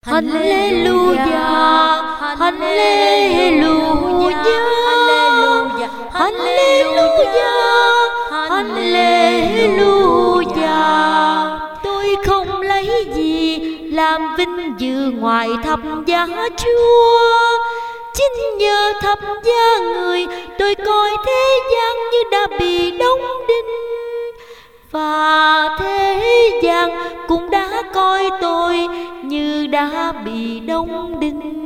Hallelujah, Hallelujah, Hallelujah, Hallelujah. Tôi không lấy gì làm vinh dự ngoài thập giá Chúa. Chính nhờ thập giá Người, tôi coi thế gian như đã bị đóng đinh, và thế gian cũng đã coi tôi như đã bị đóng đinh.